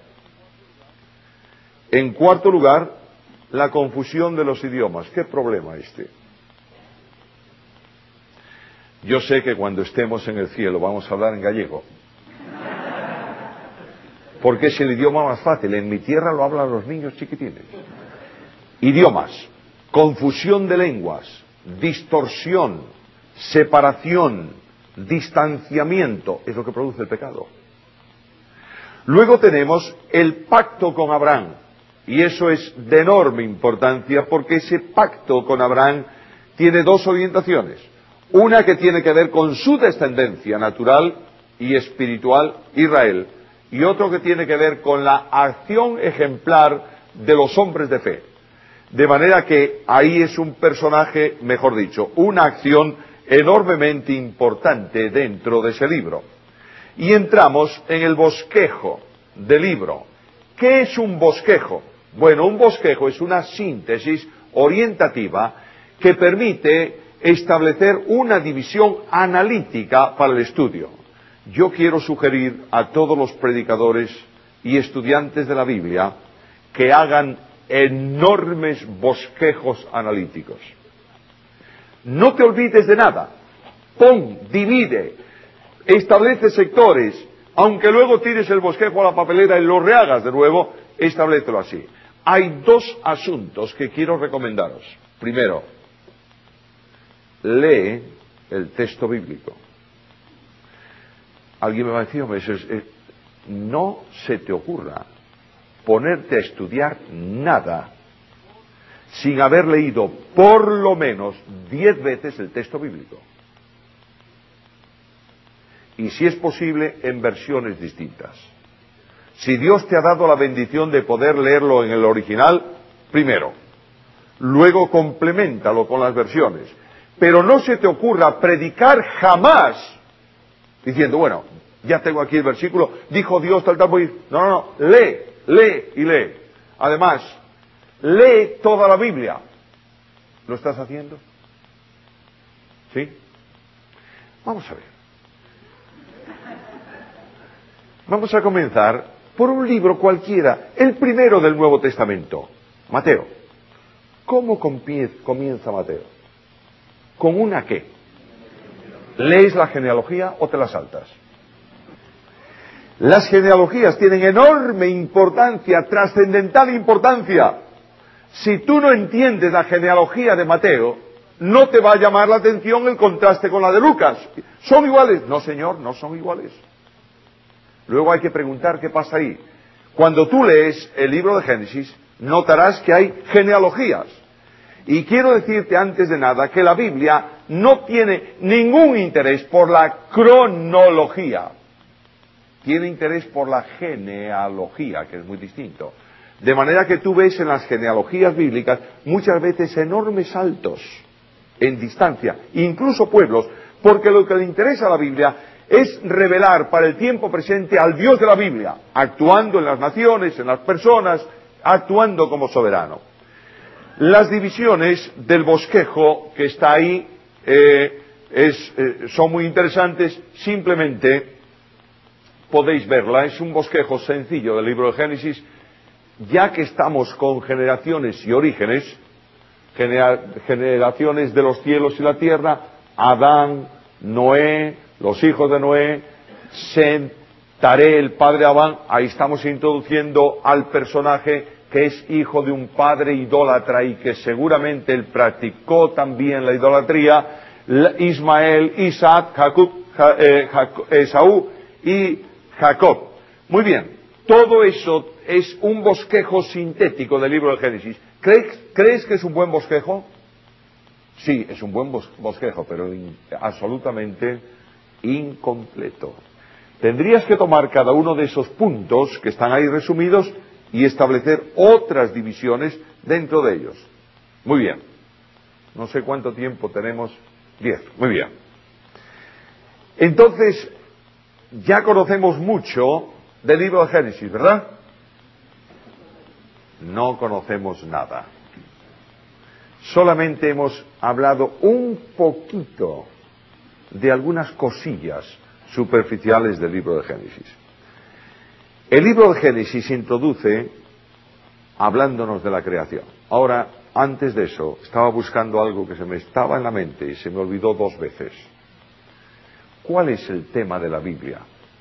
En cuarto lugar, la confusión de los idiomas. ¿Qué problema este? Yo sé que cuando estemos en el cielo vamos a hablar en gallego, porque es el idioma más fácil. En mi tierra lo hablan los niños chiquitines. Idiomas, confusión de lenguas, distorsión, separación, distanciamiento, es lo que produce el pecado. Luego tenemos el pacto con Abraham, y eso es de enorme importancia, porque ese pacto con Abraham tiene dos orientaciones. Una que tiene que ver con su descendencia natural y espiritual, Israel, y otro que tiene que ver con la acción ejemplar de los hombres de fe. De manera que ahí es un personaje, mejor dicho, una acción enormemente importante dentro de ese libro. Y entramos en el bosquejo del libro. ¿Qué es un bosquejo? Bueno, un bosquejo es una síntesis orientativa que permite establecer una división analítica para el estudio. Yo quiero sugerir a todos los predicadores y estudiantes de la Biblia que hagan enormes bosquejos analíticos. No te olvides de nada. Pon, divide, establece sectores, aunque luego tires el bosquejo a la papelera y lo rehagas de nuevo, establécelo así. Hay dos asuntos que quiero recomendaros. Primero, lee el texto bíblico. Alguien me va a decir, hombre, eso es, eh, no se te ocurra ponerte a estudiar nada sin haber leído por lo menos diez veces el texto bíblico. Y si es posible, en versiones distintas. Si Dios te ha dado la bendición de poder leerlo en el original, primero. Luego compleméntalo con las versiones. Pero no se te ocurra predicar jamás diciendo, bueno, ya tengo aquí el versículo, dijo Dios tal tal, voy. No, no, no, lee, lee y lee. Además, lee toda la Biblia. ¿Lo estás haciendo? ¿Sí? Vamos a ver. Vamos a comenzar por un libro cualquiera, el primero del Nuevo Testamento, Mateo. ¿Cómo comienza Mateo? ¿Con una qué? ¿Lees la genealogía o te la saltas? Las genealogías tienen enorme importancia, trascendental importancia. Si tú no entiendes la genealogía de Mateo, no te va a llamar la atención el contraste con la de Lucas. ¿Son iguales? No, señor, no son iguales. Luego hay que preguntar qué pasa ahí. Cuando tú lees el libro de Génesis, notarás que hay genealogías. Y quiero decirte antes de nada que la Biblia no tiene ningún interés por la cronología. Tiene interés por la genealogía, que es muy distinto. De manera que tú ves en las genealogías bíblicas muchas veces enormes saltos en distancia, incluso pueblos, porque lo que le interesa a la Biblia es revelar para el tiempo presente al Dios de la Biblia, actuando en las naciones, en las personas, actuando como soberano. Las divisiones del bosquejo que está ahí eh, es, eh, son muy interesantes, simplemente podéis verla, es un bosquejo sencillo del libro de Génesis, ya que estamos con generaciones y orígenes, genera, generaciones de los cielos y la tierra, Adán, Noé, los hijos de Noé, Sem, Taré, el padre de Abán, ahí estamos introduciendo al personaje que es hijo de un padre idólatra y que seguramente él practicó también la idolatría, Ismael, Isaac, Jacob, eh, Jacob, Esaú y Jacob. Muy bien, todo eso es un bosquejo sintético del libro de Génesis. ¿Crees, ¿crees que es un buen bosquejo? Sí, es un buen bosquejo, pero in, absolutamente incompleto. Tendrías que tomar cada uno de esos puntos que están ahí resumidos y establecer otras divisiones dentro de ellos. Muy bien. No sé cuánto tiempo tenemos. Diez. Muy bien. Entonces, ya conocemos mucho del libro de Génesis, ¿verdad? No conocemos nada. Solamente hemos hablado un poquito de algunas cosillas superficiales del libro de Génesis. El libro de Génesis introduce hablándonos de la creación. Ahora, antes de eso, estaba buscando algo que se me estaba en la mente y se me olvidó dos veces. ¿Cuál es el tema de la Biblia?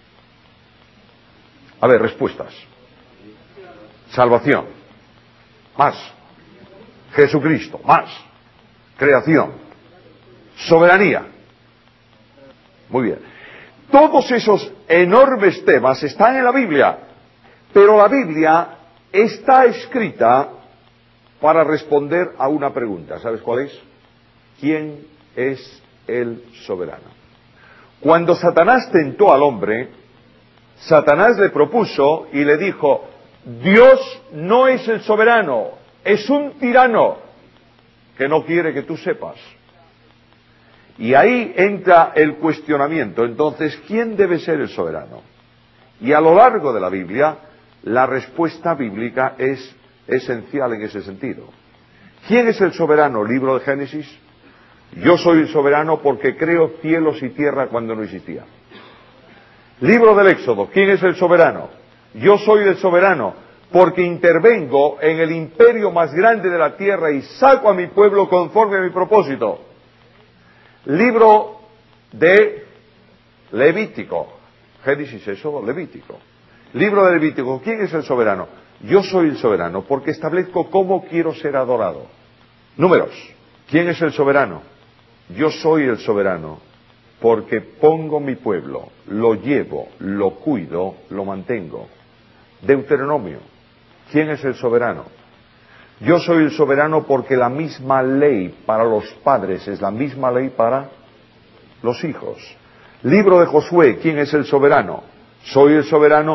A ver, respuestas. Salvación. Más. Jesucristo. Más. Creación. Soberanía. Muy bien. Todos esos enormes temas están en la Biblia, pero la Biblia está escrita para responder a una pregunta. ¿Sabes cuál es? ¿Quién es el soberano? Cuando Satanás tentó al hombre, Satanás le propuso y le dijo, Dios no es el soberano, es un tirano que no quiere que tú sepas. Y ahí entra el cuestionamiento. Entonces, ¿quién debe ser el soberano? Y a lo largo de la Biblia, la respuesta bíblica es esencial en ese sentido. ¿Quién es el soberano? Libro de Génesis. Yo soy el soberano porque creo cielos y tierra cuando no existía. Libro del Éxodo. ¿Quién es el soberano? Yo soy el soberano porque intervengo en el imperio más grande de la tierra y saco a mi pueblo conforme a mi propósito. Libro de Levítico. Génesis, eso, Levítico. Libro de Levítico. ¿Quién es el soberano? Yo soy el soberano porque establezco cómo quiero ser adorado. Números. ¿Quién es el soberano? Yo soy el soberano porque pongo mi pueblo, lo llevo, lo cuido, lo mantengo. Deuteronomio. ¿Quién es el soberano? Yo soy el soberano porque la misma ley para los padres es la misma ley para los hijos. Libro de Josué, ¿quién es el soberano? Soy el soberano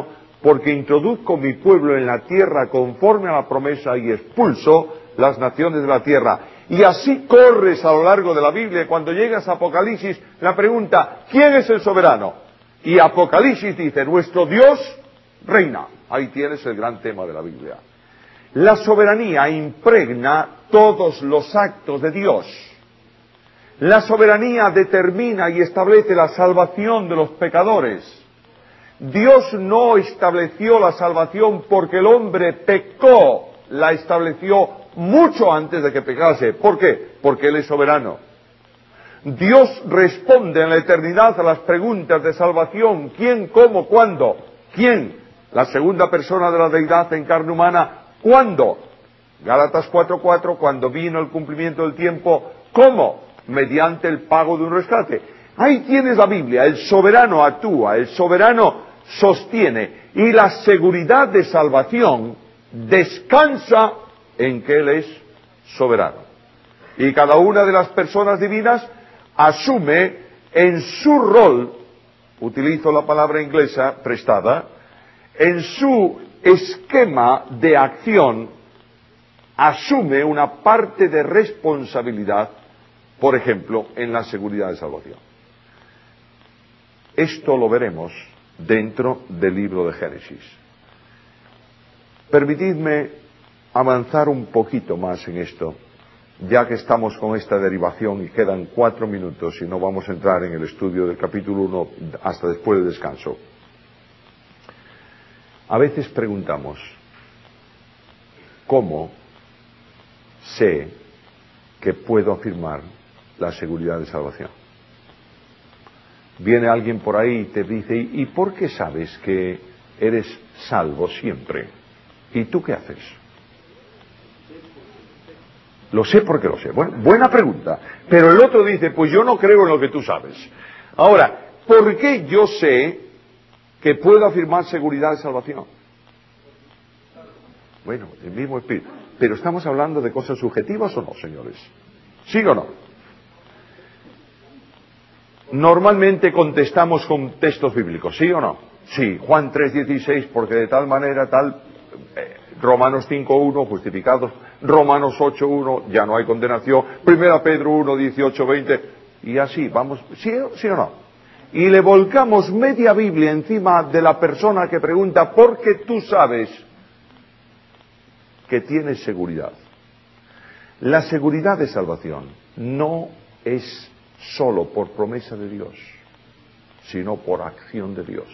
porque introduzco mi pueblo en la tierra conforme a la promesa y expulso las naciones de la tierra. Y así corres a lo largo de la Biblia, y cuando llegas a Apocalipsis, la pregunta, ¿quién es el soberano? Y Apocalipsis dice, nuestro Dios reina. Ahí tienes el gran tema de la Biblia. La soberanía impregna todos los actos de Dios. La soberanía determina y establece la salvación de los pecadores. Dios no estableció la salvación porque el hombre pecó, la estableció mucho antes de que pecase. ¿Por qué? Porque Él es soberano. Dios responde en la eternidad a las preguntas de salvación. ¿Quién, cómo, cuándo? ¿Quién? La segunda persona de la deidad en carne humana. ¿Cuándo? Gálatas cuatro cuatro, cuando vino el cumplimiento del tiempo. ¿Cómo? Mediante el pago de un rescate. Ahí tienes la Biblia. El soberano actúa, el soberano sostiene. Y la seguridad de salvación descansa en que Él es soberano. Y cada una de las personas divinas asume en su rol, utilizo la palabra inglesa prestada, en su esquema de acción, asume una parte de responsabilidad, por ejemplo, en la seguridad de salvación. Esto lo veremos dentro del libro de Génesis. Permitidme avanzar un poquito más en esto, ya que estamos con esta derivación y quedan cuatro minutos y no vamos a entrar en el estudio del capítulo uno hasta después del descanso. A veces preguntamos, ¿cómo sé que puedo afirmar la seguridad de salvación? Viene alguien por ahí y te dice, ¿y por qué sabes que eres salvo siempre? ¿Y tú qué haces? Lo sé porque lo sé. Bueno, buena pregunta. Pero el otro dice, pues yo no creo en lo que tú sabes. Ahora, ¿por qué yo sé que puedo afirmar seguridad de salvación? Bueno, el mismo espíritu. Pero ¿estamos hablando de cosas subjetivas o no, señores? ¿Sí o no? Normalmente contestamos con textos bíblicos, ¿sí o no? Sí, Juan tres dieciséis, porque de tal manera, tal... Eh, Romanos cinco uno, justificados. Romanos ocho uno, ya no hay condenación. Primera Pedro uno dieciocho veinte, y así, vamos, ¿sí, sí o no? Y le volcamos media Biblia encima de la persona que pregunta, ¿por qué tú sabes que tienes seguridad? La seguridad de salvación no es solo por promesa de Dios, sino por acción de Dios.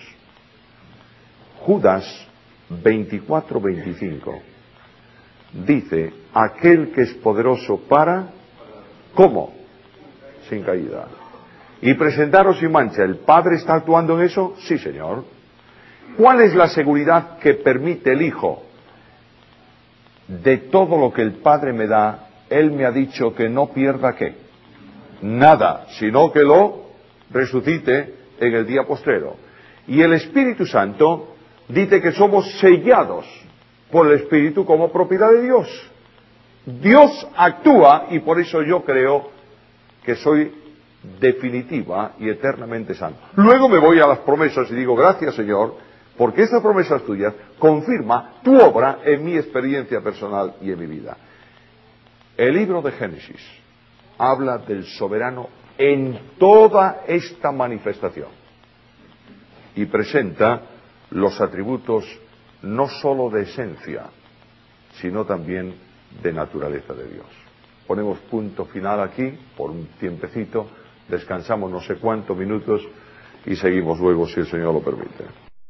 Judas veinticuatro veinticinco dice, aquel que es poderoso para, ¿cómo? Sin caída. Y presentaros sin mancha. ¿El Padre está actuando en eso? Sí, Señor. ¿Cuál es la seguridad que permite el Hijo? De todo lo que el Padre me da, Él me ha dicho que no pierda ¿qué? Nada, sino que lo resucite en el día postrero. Y el Espíritu Santo dice que somos sellados por el Espíritu como propiedad de Dios. Dios actúa y por eso yo creo que soy definitiva y eternamente santo. Luego me voy a las promesas y digo, gracias Señor, porque esas promesas tuyas confirma tu obra en mi experiencia personal y en mi vida. El libro de Génesis habla del soberano en toda esta manifestación y presenta los atributos no sólo de esencia, sino también de naturaleza de Dios. Ponemos punto final aquí, por un tiempecito, descansamos no sé cuántos minutos y seguimos luego si el Señor lo permite.